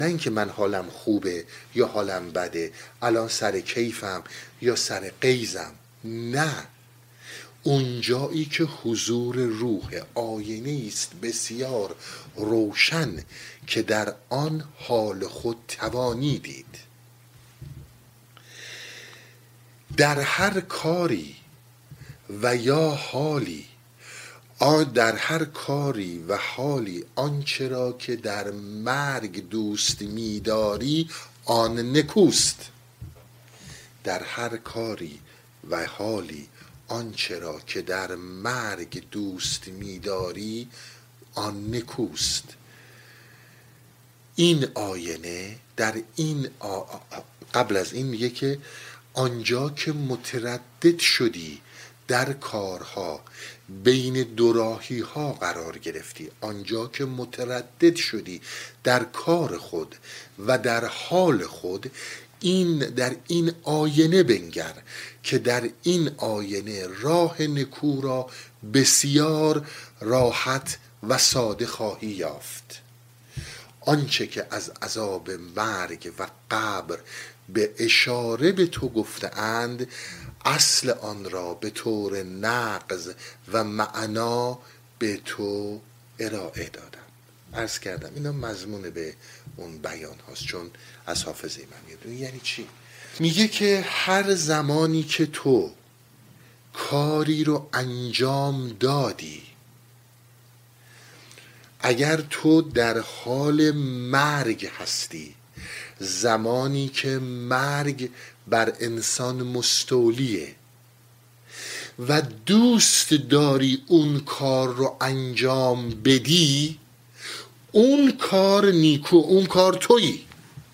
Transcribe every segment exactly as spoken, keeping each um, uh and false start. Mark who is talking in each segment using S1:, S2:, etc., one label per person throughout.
S1: نه اینکه من حالم خوبه یا حالم بده، الان سر کیفم یا سر قیزم. نه، اونجایی که حضور روح آینه است بسیار روشن که در آن حال خود توانی دید. در هر کاری و یا حالی آن در هر کاری و حالی آنچه را که در مرگ دوست می‌داری آن نکوست. در هر کاری و حالی آنچه را که در مرگ دوست می‌داری آن نکوست. این آینه در این آ... قبل از این میگه که آنجا که متردد شدی در کارها، بین دوراهی ها قرار گرفتی، آنجا که متردد شدی در کار خود و در حال خود، این در این آینه بنگر که در این آینه راه نکو را بسیار راحت و ساده خواهی یافت. آنچه که از عذاب مرگ و قبر به اشاره به تو گفتند، اصل آن را به طور نقض و معنا به تو ارائه دادم. عرض کردم اینا مضمون به اون بیان هاست، چون از حافظه من میاد. یعنی چی؟ میگه که هر زمانی که تو کاری رو انجام دادی، اگر تو در حال مرگ هستی، زمانی که مرگ بر انسان مستولیه و دوست داری اون کار رو انجام بدی، اون کار نیکو، اون کار تویی.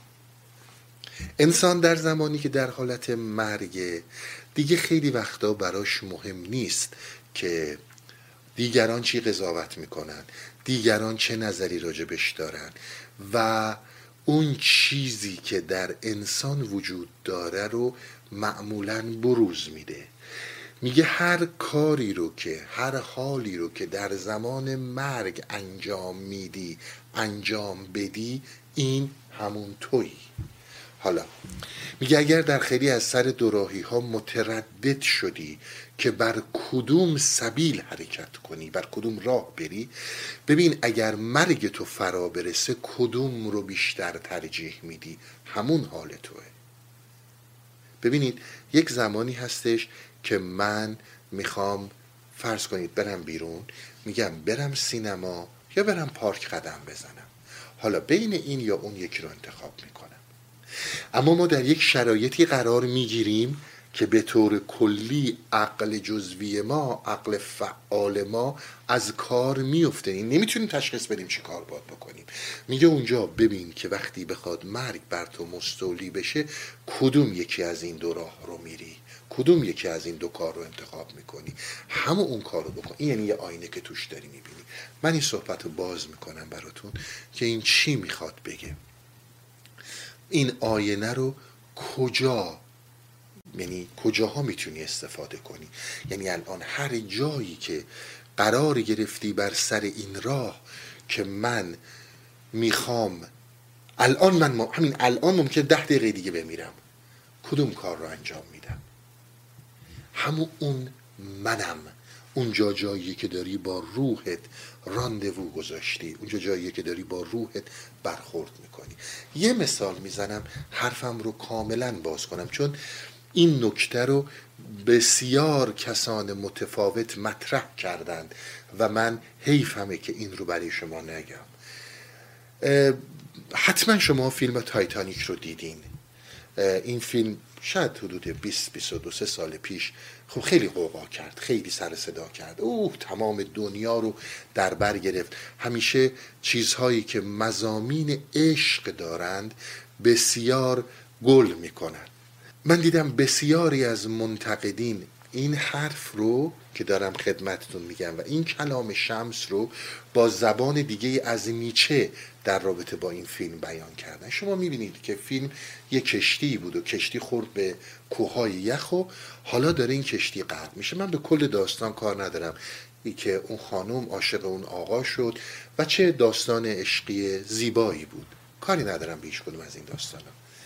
S1: انسان در زمانی که در حالت مرگ دیگه خیلی وقتا براش مهم نیست که دیگران چی قضاوت میکنن، دیگران چه نظری راجبش دارن، و اون چیزی که در انسان وجود داره رو معمولاً بروز میده. میگه هر کاری رو که، هر حالی رو که در زمان مرگ انجام میدی، انجام بدی، این همون تویی. حالا میگه اگر در خیلی از سر دوراهی ها متردد شدی که بر کدوم سبیل حرکت کنی، بر کدوم راه بری، ببین اگر مرگ تو فرا برسه کدوم رو بیشتر ترجیح میدی؟ همون حال توه. ببینید یک زمانی هستش که من میخوام فرض کنید برم بیرون، میگم برم سینما یا برم پارک قدم بزنم. حالا بین این یا اون یکی رو انتخاب میکنم. اما ما در یک شرایطی قرار میگیریم که به طور کلی عقل جزوی ما، عقل فعال ما از کار میفته. این نمیتونیم تشخیص بدیم چی کار باید بکنیم. میگه اونجا ببین که وقتی بخواد مرگ بر تو مستولی بشه، کدوم یکی از این دو راه رو میری، کدوم یکی از این دو کار رو انتخاب میکنی، همه اون کار رو بکن. این یعنی یه آینه که توش داری میبینی. من این صحبت رو باز میکنم براتون که این چی میخواد بگه. این آینه رو کجا، یعنی کجاها میتونی استفاده کنی؟ یعنی الان هر جایی که قرار گرفتی بر سر این راه که من میخوام الان، من همین الان ممکن ده دقیقه دیگه بمیرم، کدوم کار رو انجام میدم؟ همون اون منم. اونجا جایی که داری با روحت راندوو گذاشتی، اونجا جایی که داری با روحت برخورد میکنی. یه مثال میزنم حرفم رو کاملا باز کنم، چون این نکته رو بسیار کسان متفاوت مطرح کردند و من حیفمه که این رو برای شما نگم. حتما شما فیلم تایتانیک رو دیدین. این فیلم شاید حدود بیست بیست و دو سال پیش خب خیلی قوقا کرد، خیلی سر صدا کرد، اوه تمام دنیا رو در بر گرفت. همیشه چیزهایی که مضامین عشق دارند بسیار گل میکنن. من دیدم بسیاری از منتقدین این حرف رو که دارم خدمتتون میگم و این کلام شمس رو با زبان دیگه از نیچه در رابطه با این فیلم بیان کردن. شما میبینید که فیلم یک کشتی بود و کشتی خورد به کوههای یخ و حالا داره این کشتی غرق میشه. من به کل داستان کار ندارم، ای که اون خانم عاشق اون آقا شد و چه داستان عشقی زیبایی بود. کاری ندارم به هیچ کدوم از این داستانا.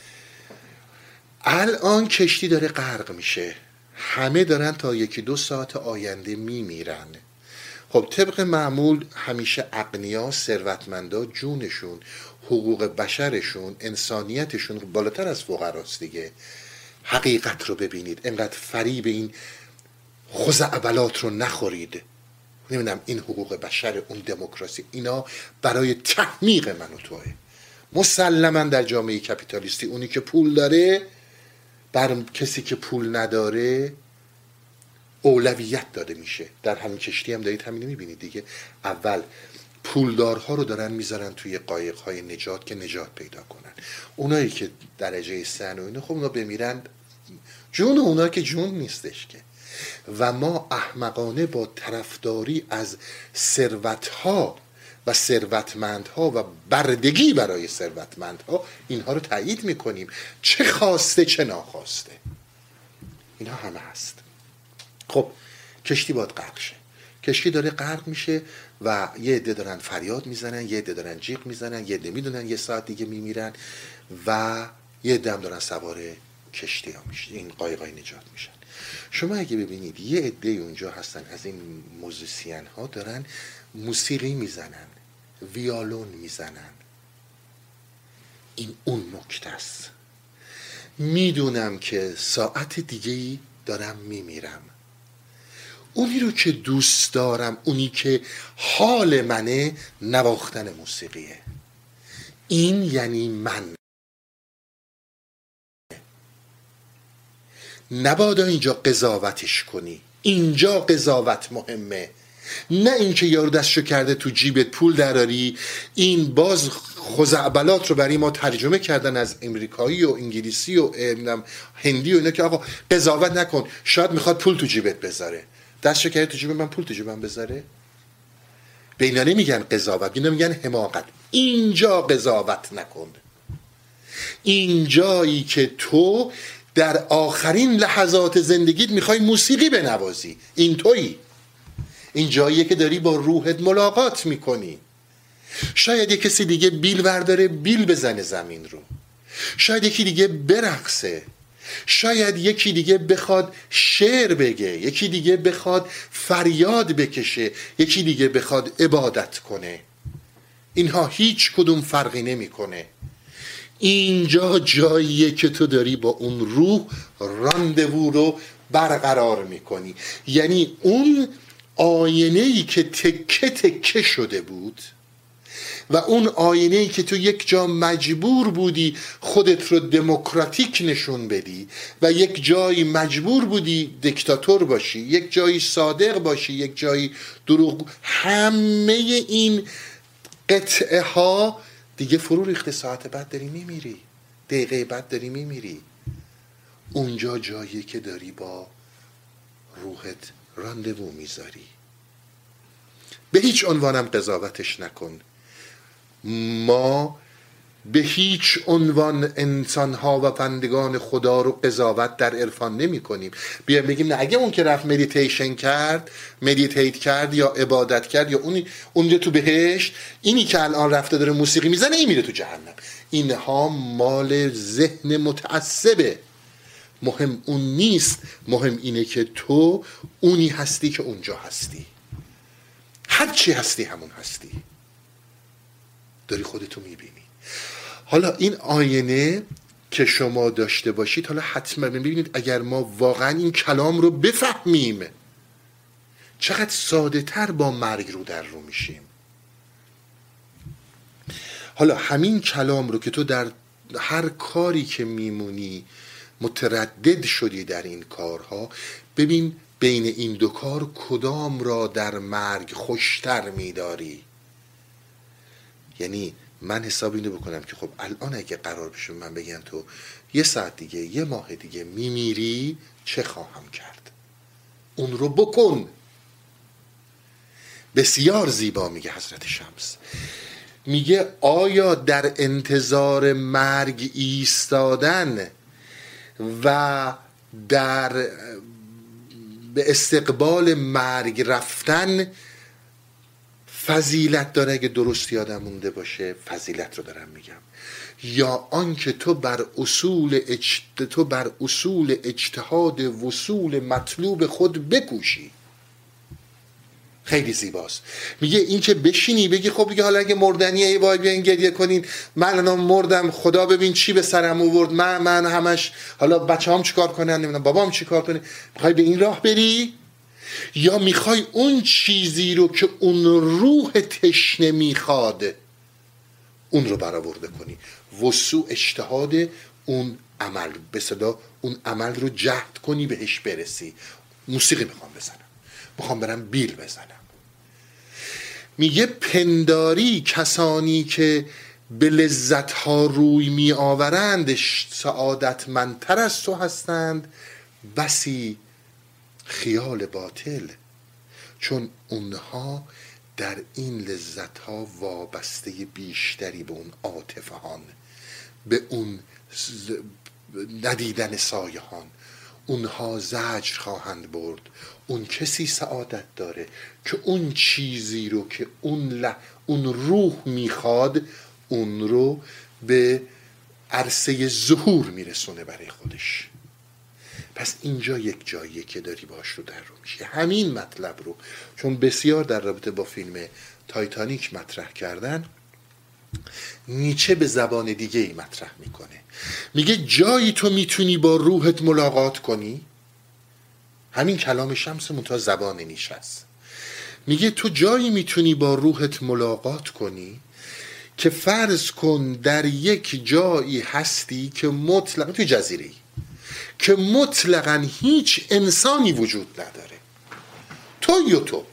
S1: الان کشتی داره غرق میشه، همه دارن تا یکی دو ساعت آینده میمیرن. خب طبق معمول همیشه اغنیا، ثروتمندا جونشون، حقوق بشرشون، انسانیتشون بالاتر از فقراست دیگه. حقیقت رو ببینید، انقدر فریب این خزعبلات رو نخورید. نمیدونم این حقوق بشر، اون دموکراسی، اینا برای تحمیق من و توه. مسلما در جامعه کپیتالیستی اونی که پول داره بر کسی که پول نداره اولویت داده میشه. در همین کشتی هم دارید همین میبینید دیگه. اول پولدارها رو دارن میذارن توی قایق‌های نجات که نجات پیدا کنن. اونایی که درجه سن و اینو، خب اونا بمیرن، جون اونا که جون نیستش که. و ما احمقانه با طرفداری از ثروتها و ثروتمندها و بردگی برای ثروتمندها اینها رو تایید میکنیم، چه خواسته چه ناخواسته. اینها همه هست. خب کشتی باید غرق شه. کشتی داره غرق میشه و یه عده دارن فریاد میزنن، یه عده دارن جیغ میزنن، یه عده میدونن یه ساعت دیگه میمیرن و یه عده هم دارن سوار کشتی ها میشن، این قایقای نجات میشن. شما اگه ببینید یه عده اونجا هستن از این موزیسین ها دارن موسیقی میزنن، ویالون میزنن. این اون نکته است. میدونم که ساعت دیگه‌ای دارم میمیرم، اونی رو که دوست دارم، اونی که حال منه، نواختن موسیقیه. این یعنی من. نبادا اینجا قضاوتش کنی، اینجا قضاوت مهمه، نه اینکه یارو دستشو کرده تو جیبت پول دراری. این باز خزعبلات رو برای ما ترجمه کردن از امریکایی و انگلیسی و هندی و اینا که آقا قضاوت نکن، شاید میخواد پول تو جیبت بذاره. دستشو کرده تو جیب من، پول تو جیبم بذاره. به اینا نمیگن قضاوت، اینا میگن حماقت. اینجا قضاوت نکن. این جایی که تو در آخرین لحظات زندگیت میخوای موسیقی بنوازی، این تویی. این جاییه که داری با روحت ملاقات میکنی. شاید یک کسی دیگه بیل برداره بیل بزنه زمین رو، شاید یکی دیگه برقصه، شاید یکی دیگه بخواد شعر بگه، یکی دیگه بخواد فریاد بکشه، یکی دیگه بخواد عبادت کنه. اینها هیچ کدوم فرقی نمیکنه. اینجا جاییه که تو داری با اون روح راندوو رو برقرار میکنی. یعنی اون آینه‌ای که تکه تکه شده بود و اون آینه‌ای که تو یک جا مجبور بودی خودت رو دموکراتیک نشون بدی و یک جایی مجبور بودی دیکتاتور باشی، یک جایی صادق باشی، یک جایی دروغ، همه این قطعه ها دیگه فرو ریخته. ساعت بعد داری میمیری، دقیقه بعد داری میمیری. اونجا جایی که داری با روحت راندوو میذاری. به هیچ عنوانم قضاوتش نکن. ما به هیچ عنوان انسانها و بندگان خدا رو قضاوت در عرفان نمی کنیم. بیایم بگیم نه اگه اون که رفت مدیتیشن کرد، مدیتیت کرد یا عبادت کرد یا اونی اونجا تو بهشت، اینی که الان رفته داره موسیقی میزنه این میره تو جهنم. اینها مال ذهن متعصبه. مهم اون نیست، مهم اینه که تو اونی هستی که اونجا هستی. هر چی هستی همون هستی، داری خودتو میبینی. حالا این آینه که شما داشته باشید، حالا حتما ببینید اگر ما واقعا این کلام رو بفهمیم چقدر ساده تر با مرگ رو در رو میشیم. حالا همین کلام رو که تو در هر کاری که میمونی متردد شدی در این کارها، ببین بین این دو کار کدام را در مرگ خوشتر میداری. یعنی من حساب اینو بکنم که خب الان اگه قرار بشه من بگم تو یه ساعت دیگه، یه ماه دیگه میمیری، چه خواهم کرد؟ اون رو بکن. بسیار زیبا میگه حضرت شمس، میگه آیا در انتظار مرگ ایستادن و در به استقبال مرگ رفتن فضیلت داره، اگه درست یادم مونده باشه فضیلت رو دارم میگم، یا آنکه تو بر اصول اجت... تو بر اصول اجتهاد وصول مطلوب خود بکوشی. خیلی زیباست. میگه این که بشینی بگی خب دیگه حالا اگه مردنیه ای وای بیاین گریه کنین، من الان مردم، خدا ببین چی به سرم آورد، من من همش حالا بچه‌هام چیکار کنن، نمیدونم بابام چیکار کنه. میخوای به این راه بری، یا میخوای اون چیزی رو که اون روح تشنه میخواد اون رو برآورده کنی، وسوع اجتهاد اون عمل، به صدا اون عمل رو جهد کنی بهش برسی. موسیقی میخوام بزنم، میخوام برم بیل بزنم. میگه پنداری کسانی که به لذتها روی می آورند سعادتمندتر از تو هستند، بسی خیال باطل، چون اونها در این لذتها وابسته بیشتری به اون عاطفهان، به اون ندیدن سایهان. اونها زجر خواهند برد. اون کسی سعادت داره که اون چیزی رو که اون, ل... اون روح میخواد اون رو به عرصه ظهور میرسونه برای خودش. پس اینجا یک جاییه که داری باش رو در رو میشه. همین مطلب رو چون بسیار در رابطه با فیلم تایتانیک مطرح کردن، نیچه به زبان دیگه ای مطرح میکنه. میگه جایی تو میتونی با روحت ملاقات کنی، همین کلام شمس منتها زبان نیچه است. میگه تو جایی میتونی با روحت ملاقات کنی که فرض کن در یک جایی هستی که مطلقا توی جزیره‌ای که مطلقا هیچ انسانی وجود نداره، تو یا تو،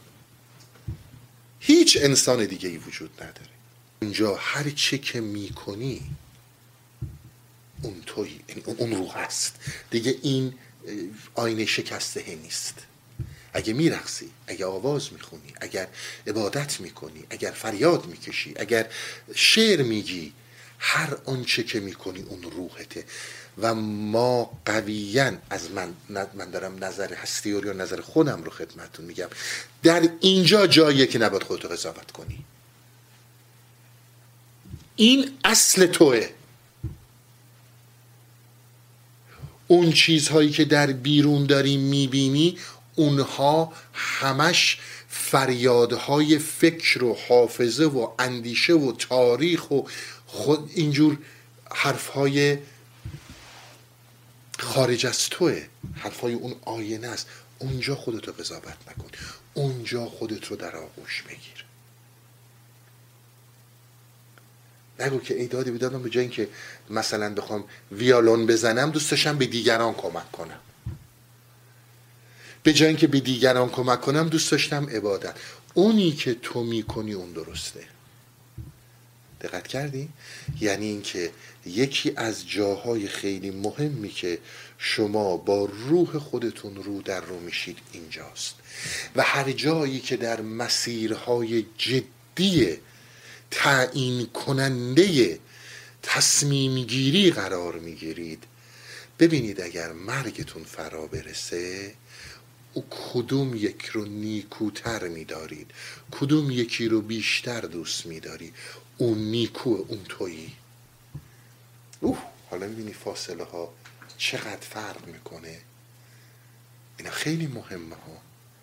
S1: هیچ انسان دیگه ای وجود نداره. اونجا هر چه که میکنی اون توی، اون روح هست دیگه. این آینه شکسته نیست. اگه میرقصی، اگه آواز میخونی، اگر عبادت میکنی، اگر فریاد میکشی، اگر شعر میگی، هر آنچه که میکنی اون روحته. و ما قویاً از من من دارم نظر هستیاری یا نظر خودم رو خدمتتون میگم، در اینجا جاییه که نباید خودتو قضاوت کنی. این اصل توه. اون چیزهایی که در بیرون داری میبینی اونها همش فریادهای فکر و حافظه و اندیشه و تاریخ و خود اینجور حرفهای خارج از توه، حرفهای اون آینه است. اونجا خودتو قضاوت نکن، اونجا خودت رو در آغوش بگیر. نگو که ای دادی بیدادم، به جای این که مثلا بخوام ویالون بزنم دوست داشتم به دیگران کمک کنم، به جای این که به دیگران کمک کنم دوست داشتم عبادت. اونی که تو میکنی اون درسته. دقت کردی؟ یعنی این که یکی از جاهای خیلی مهمی که شما با روح خودتون رو در رو میشید اینجاست. و هر جایی که در مسیرهای جدی تعیین کننده تصمیم گیری قرار میگیرید، ببینید اگر مرگتون فرا برسه او کدوم یک رو نیکوتر میدارید، کدوم یکی رو بیشتر دوست میداری، اون نیکو، اون تویی. اوه حالا میبینی فاصله ها چقدر فرق میکنه. اینا خیلی مهمه ها.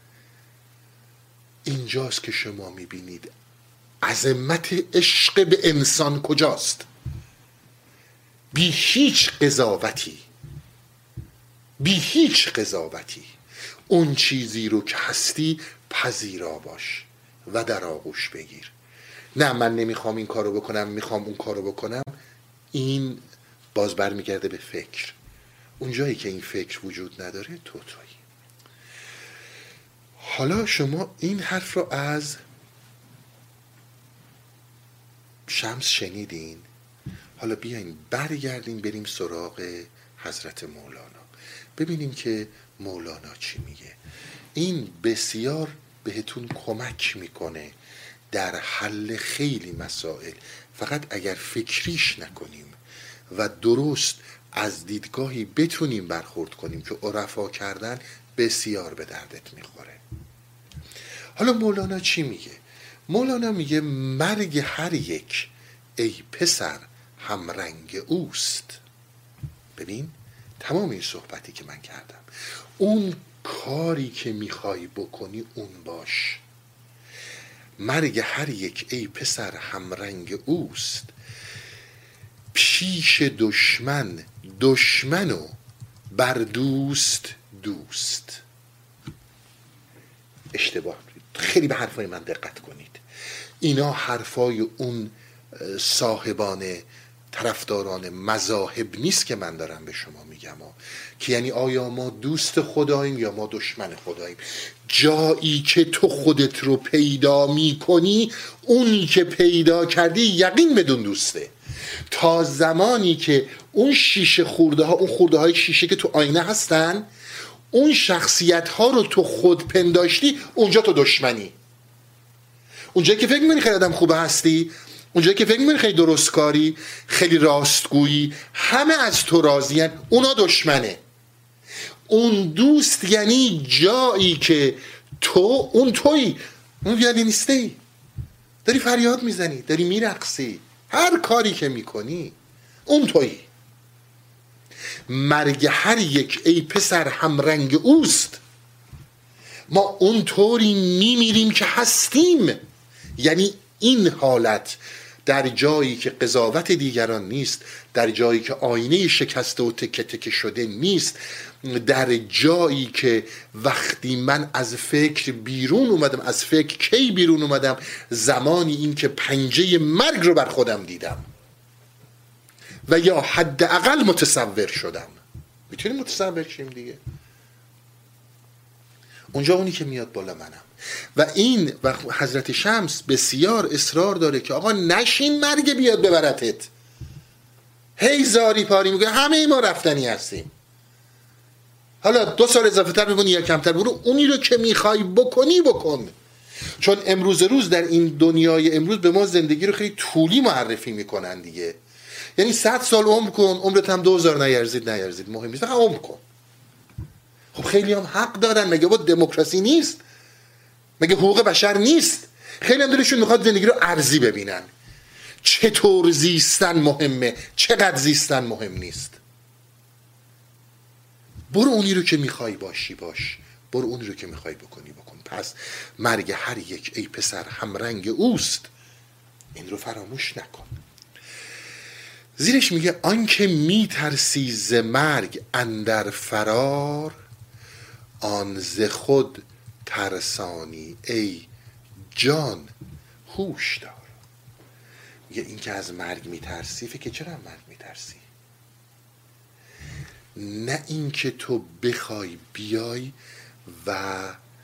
S1: اینجاست که شما میبینید عظمت عشق به انسان کجاست. بی هیچ قضاوتی، بی هیچ قضاوتی اون چیزی رو که هستی پذیرا باش و در آغوش بگیر. نه من نمیخوام این کارو بکنم، میخوام اون کارو بکنم. این باز برمیگرده به فکر. اون جایی که این فکر وجود نداره تو تویی. حالا شما این حرف رو از شمس شنیدین. حالا بیاین برگردیم بریم سراغ حضرت مولانا، ببینیم که مولانا چی میگه. این بسیار بهتون کمک میکنه در حل خیلی مسائل، فقط اگر فکریش نکنیم و درست از دیدگاهی بتونیم برخورد کنیم که عرفا کردن، بسیار به دردت میخوره. حالا مولانا چی میگه؟ مولانا میگه مرگ هر یک ای پسر همرنگ اوست. ببین تمام این صحبتی که من کردم، اون کاری که میخوای بکنی اون باش. مرگ هر یک ای پسر همرنگ اوست، پیش دشمن دشمن و بر دوست دوست. اشتباه، خیلی به حرفای من دقت کنید. اینا حرفای اون صاحبان طرفداران مذاهب نیست که من دارم به شما میگم ها. که یعنی آیا ما دوست خداییم یا ما دشمن خداییم. جایی که تو خودت رو پیدا میکنی، اونی که پیدا کردی یقین بدون دوسته. تا زمانی که اون شیشه خورده ها، اون خورده های شیشه که تو آینه هستن، اون شخصیت ها رو تو خود پنداشتی، اونجا تو دشمنی. اونجایی که فکر می‌کنی خیلی آدم خوبه هستی، اونجایی که فکر می‌کنی خیلی درستکاری، خیلی راستگویی، همه از تو راضین، اونا دشمنه. اون دوست یعنی جایی که تو اون تویی، اون ویولینیستی، داری فریاد میزنی، داری میرقصی، هر کاری که میکنی اون تویی. مرگ هر یک ای پسر همرنگ اوست. ما اون طوری میمیریم که هستیم. یعنی این حالت در جایی که قضاوت دیگران نیست، در جایی که آینه شکسته و تکه تکه شده نیست، در جایی که وقتی من از فکر بیرون اومدم، از فکر کی بیرون اومدم؟ زمانی این که پنجه مرگ رو بر خودم دیدم و یا حداقل متصور شدم. میتونیم متصور شیم دیگه. اونجا اونی که میاد بالا منم. و این و حضرت شمس بسیار اصرار داره که آقا نشین مرگ بیاد ببرتت. هی زاری پاری میگه همه ما رفتنی هستیم. حالا دو سال اضافه تر بمونی یا کمتر، برو اونی رو که میخوای بکنی بکن. چون امروز روز در این دنیای امروز به ما زندگی رو خیلی طولی معرفی میکنن دیگه. یعنی صد سال عمر کن، عمرت هم دو هزار نیرزید نیرزید مهم نیست، فقط عمر کن. خب خیلی هم حق دارن. مگه با دموکراسی نیست؟ مگه حقوق بشر نیست؟ خیلی هم دلشون میخواد زندگی رو ارزی ببینن. چطور زیستن مهمه، چقدر زیستن مهم نیست. برو اونی رو که میخوای باشی باش، برو اونی رو که میخوای بکنی بکن. پس مرگ هر یک ای پسر همرنگ اوست. این رو فراموش نکن. زیرش میگه آنکه میترسی ز مرگ اندر فرار، آن ز خود ترسانی ای جان هوش دار. میگه این که از مرگ میترسی، فکر چرا از مرگ میترسی؟ نه این که تو بخوای بیای و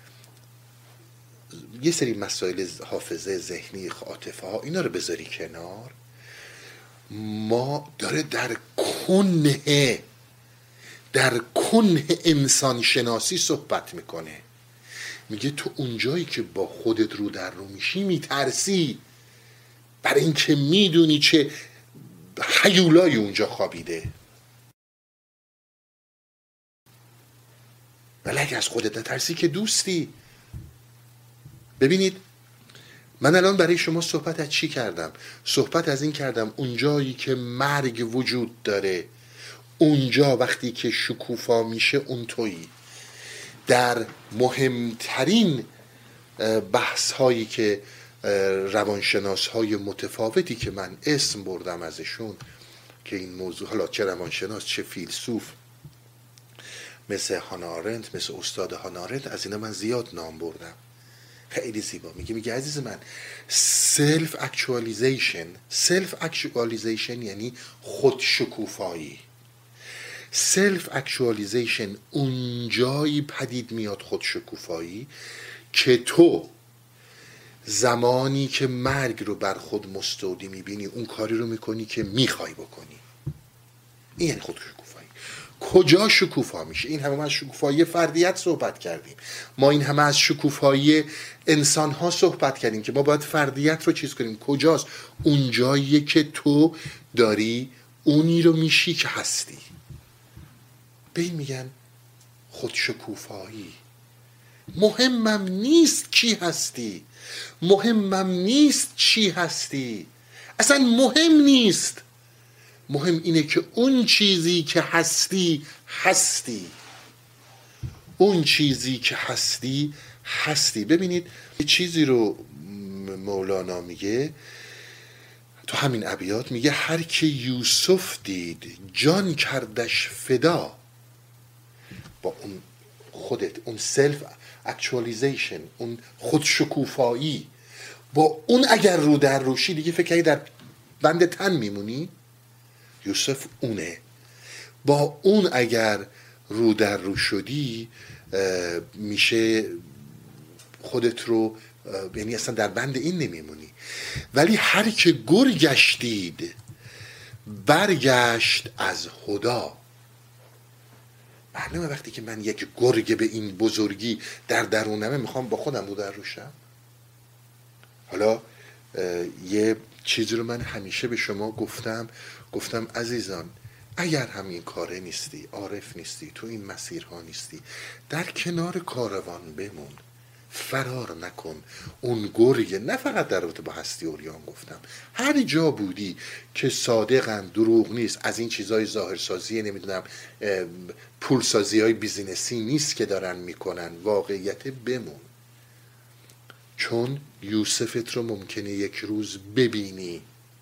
S1: یه سری مسائل حافظه ذهنی، عاطفه ها، اینا رو بذاری کنار. ما داره در کنه در کنه انسان شناسی صحبت میکنه. میگه تو اونجایی که با خودت رو در رو میشی میترسی، برای اینکه میدونی چه هیولای اونجا خوابیده. ولی اگه از خودت نترسی که دوستی. ببینید من الان برای شما صحبت از چی کردم؟ صحبت از این کردم اونجایی که مرگ وجود داره، اونجا وقتی که شکوفا میشه اون تویی. در مهمترین بحث هایی که روانشناس های متفاوتی که من اسم بردم ازشون که این موضوع، حالا چه روانشناس چه فیلسوف، مثل هانا آرنت، مثل استاد هانا آرنت، از اینا من زیاد نام بردم. خیلی زیبا میگه میگه عزیز من، سلف اکچوالیزیشن سلف اکچوالیزیشن یعنی خود شکوفایی. سلف اکچوالیزیشن اونجایی پدید میاد، خود شکوفایی، که تو زمانی که مرگ رو بر خود مستودی میبینی اون کاری رو میکنی که میخوای بکنی. این یعنی خود شکوفایی. کجا شکوفا میشه؟ این همه ما از شکوفایی فردیت صحبت کردیم، ما این همه از شکوفایی انسان ها صحبت کردیم که ما باید فردیت رو چیز کنیم. کجاست؟ اونجاییه که تو داری اونی رو میشی که هستی. به این میگن خود شکوفایی. مهمم نیست کی هستی، مهمم نیست چی هستی، اصلا مهم نیست. مهم اینه که اون چیزی که هستی هستی، اون چیزی که هستی هستی. ببینید یه چیزی رو مولانا میگه تو همین ابیات، میگه هر که یوسف دید جان کردش فدا. با اون خودت، اون سلف اکچوالیزیشن، اون خودشکوفایی، با اون اگر رو در روشی دیگه فکر کنی در بند تن میمونی. یوسف اونه. با اون اگر رو در رو شدی میشه خودت رو، یعنی اصلا در بند این نمیمونی. ولی هر که گرگش دید برگشت از هدا. معلومه وقتی که من یک گرگ به این بزرگی در درونمه میخوام با خودم رو در روشم. حالا یه چیزی رو من همیشه به شما گفتم، گفتم عزیزان اگر همین کاره نیستی، عارف نیستی، تو این مسیرها نیستی، در کنار کاروان بمون، فرار نکن. اون گرگ، نه فقط در رابطه با هستی اوریان گفتم، هر جا بودی که صادقن، دروغ نیست، از این چیزای ظاهرسازی نمیدونم پولسازی های بیزینسی نیست که دارن میکنن، واقعیت بمون. چون یوسفت رو ممکنه یک روز ببینی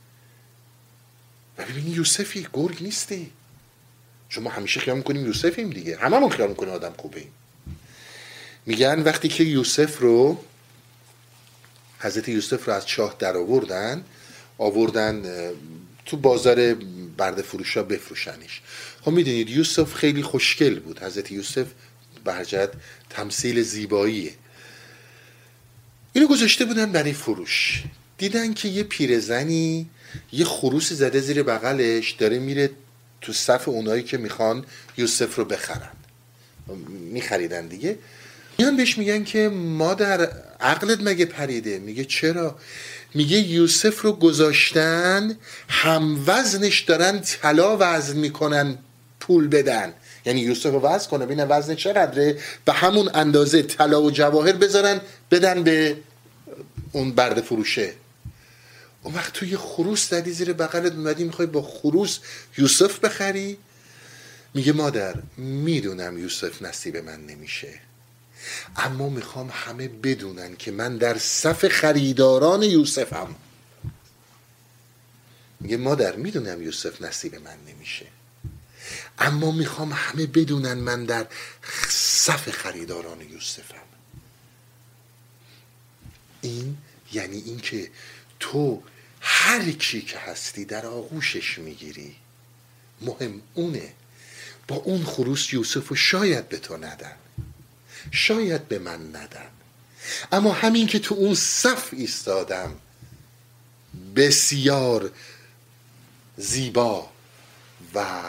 S1: و ببینی یوسفی، گرگ نیستی. شما همیشه خیال میکنیم یوسفیم دیگه، هممون خیال میکنیم آدم خوبیم. میگن وقتی که یوسف رو، حضرت یوسف رو از چاه در آوردن آوردن تو بازار برده فروشا بفروشنش. خب میدونید یوسف خیلی خوشگل بود. حضرت یوسف به هر جهت تمثیل زیباییه. اینو گذاشته بودن برای فروش. دیدن که یه پیرزنی یه خروس زده زیر بغلش داره میره تو صف اونایی که میخوان یوسف رو بخرن، میخریدن دیگه. میان بهش میگن که مادر عقلت مگه پریده؟ میگه چرا؟ میگه یوسف رو گذاشتن هم وزنش دارن طلا وزن میکنن پول بدن. یعنی یوسف رو وزن کنه ببینن وزن چقدره، به همون اندازه طلا و جواهر بذارن بدن به اون برده فروشه. اون وقت توی خروس زدی زیر بغلت، اومدی میخوای با خروس یوسف بخری؟ میگه مادر میدونم یوسف نصیب من نمیشه، اما میخوام همه بدونن که من در صف خریداران یوسفم. میگه مادر میدونم یوسف نصیب من نمیشه، اما میخوام همه بدونن من در صف خریداران یوسفم. این یعنی این که تو هر کی که هستی در آغوشش میگیری. مهم اونه. با اون خروس یوسف رو شاید به تو ندن، شاید به من ندن، اما همین که تو اون صف ایستادم بسیار زیبا و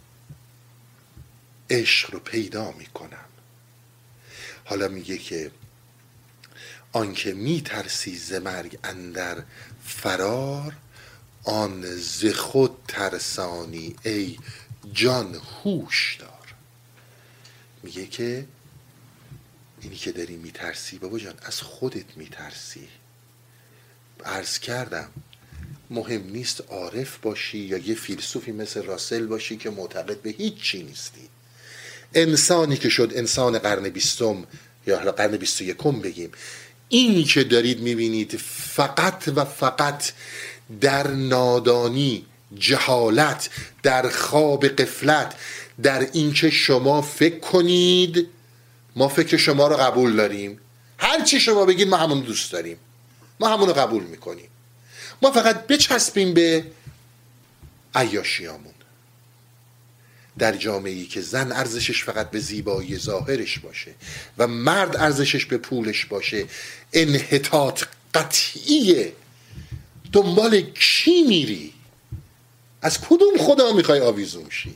S1: عشق رو پیدا میکنم. حالا میگه که آنکه میترسی ز مرگ اندر فرار، آن ز خود ترسانی ای جان هوش دار. میگه که اینی که داری میترسی بابا جان از خودت میترسی. عرض کردم مهم نیست عارف باشی یا یه فیلسوفی مثل راسل باشی که معتقد به هیچ چی نیستی. انسانی که شد انسان قرن بیستم یا حالا قرن بیست و یکم بگیم، اینی که دارید میبینید فقط و فقط در نادانی، جهالت، در خواب غفلت، در این که شما فکر کنید ما فکر شما رو قبول داریم، هر چی شما بگید ما همون دوست داریم، ما همون رو قبول میکنیم، ما فقط بچسبیم به عیاشیامون. در جامعه‌ای که زن ارزشش فقط به زیبایی ظاهرش باشه و مرد ارزشش به پولش باشه، انحطاط قطعیه. دنبال کی میری؟ از کدوم خدا میخوای آویزون شی؟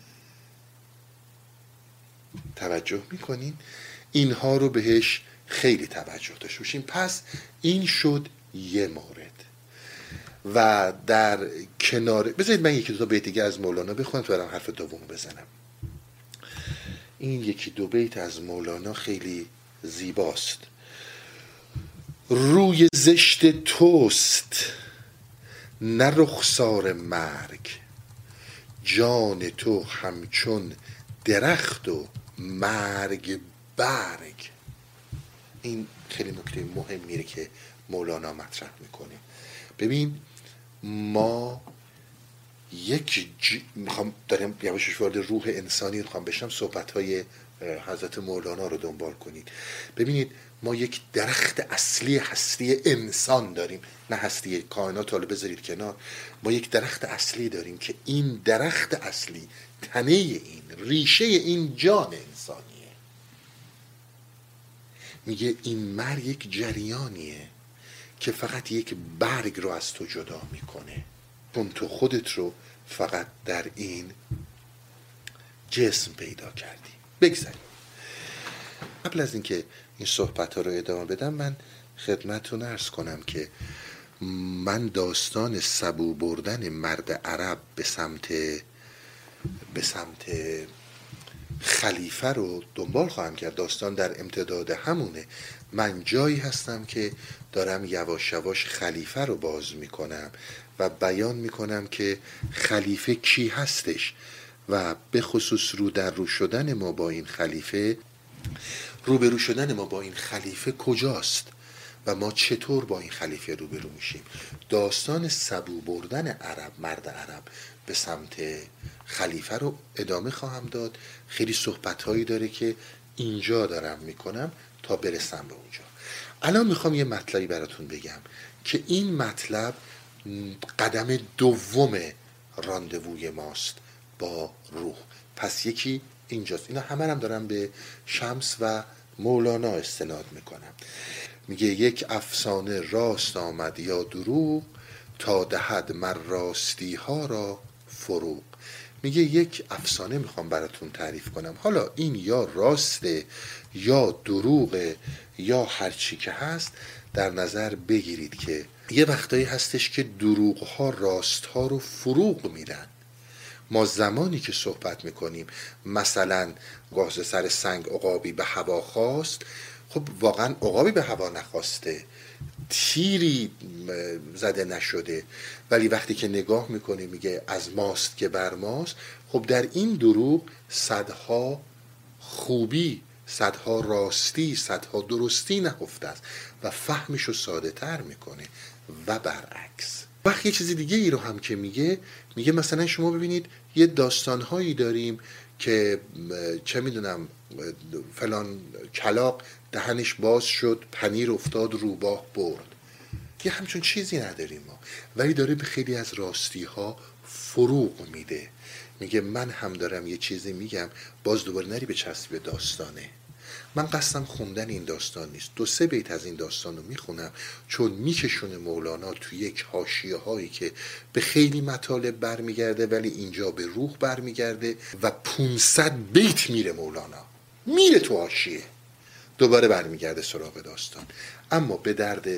S1: توجه میکنین؟ اینها رو بهش خیلی توجه داشته باشین. پس این شد یه مورد. و در کنار، بذارید من یکی دو تا بیت دیگه از مولانا بخونم تو برم حرف دوم بزنم. این یکی دو بیت از مولانا خیلی زیباست. روی زشت توست نه رخسار مرگ، جان تو همچون درخت و مرگ برگ. این خیلی نکته مهمیه که مولانا مطرح میکنه. ببین ما یک ج... میخوام دارم یواشش وارد روح انسانی میخوام بشم، صحبت‌های حضرت مولانا رو دنبال کنید. ببینید ما یک درخت اصلی هستی انسان داریم، نه هستی کائنات رو بذارید کنار. ما یک درخت اصلی داریم که این درخت اصلی، تنه این، ریشه این جان انسانیه. میگه این مرگ یک جریانیه که فقط یک برگ رو از تو جدا میکنه، چون تو خودت رو فقط در این جسم پیدا کردی. بگذاریم قبل از اینکه این صحبت ها رو ادامه بدم، من خدمتتون عرض کنم که من داستان سبو بردن مرد عرب به سمت به سمت خلیفه رو دنبال خواهم کرد. داستان در امتداد همونه. من جایی هستم که دارم یواش یواش خلیفه رو باز میکنم و بیان میکنم که خلیفه کی هستش و به خصوص رو در رو شدن ما با این خلیفه، روبرو شدن ما با این خلیفه کجاست و ما چطور با این خلیفه روبرو میشیم. داستان سبو بردن عرب، مرد عرب به سمت خلیفه رو ادامه خواهم داد. خیلی صحبت هایی داره که اینجا دارم میکنم تا برسم به اونجا. الان میخوام یه مطلبی براتون بگم که این مطلب قدم دوم راندووی ماست با روح. پس یکی اینجاست. اینا همه هم دارم به شمس و مولانا استناد میکنم. میگه یک افسانه راست آمد یا دروغ، تا دهد مر راستی ها را فروغ. میگه یک افسانه میخوام براتون تعریف کنم. حالا این یا راسته یا دروغه یا هر چی که هست، در نظر بگیرید که یه وقتایی هستش که دروغ ها راست ها رو فروغ میدن. ما زمانی که صحبت میکنیم مثلا گاز سر سنگ عقابی به هوا خواست، خب واقعا عقابی به هوا نخواسته، تیری زده نشده، ولی وقتی که نگاه میکنه میگه از ماست که بر ماست، خب در این دروغ صدها خوبی، صدها راستی، صدها درستی نهفته است و فهمش رو ساده تر میکنه و برعکس. وقتی یه چیزی دیگه ای رو هم که میگه، میگه مثلا شما ببینید یه داستانهایی داریم که چه میدونم فلان کلاغ دهنش باز شد، پنیر افتاد روباه برد. یه همچون چیزی نداریم ما، ولی داره به خیلی از راستی ها فروغ میده. میگه من هم دارم یه چیزی میگم، باز دوباره نری به چسب داستانه. من قصدم خوندن این داستان نیست، دو سه بیت از این داستان رو میخونم چون میکشونه مولانا تو یک حاشیه هایی که به خیلی مطالب برمیگرده ولی اینجا به روح برمیگرده و پانصد بیت میره مولانا، میره تو حاشیه، دوباره برمیگرده سراغ داستان. اما به درد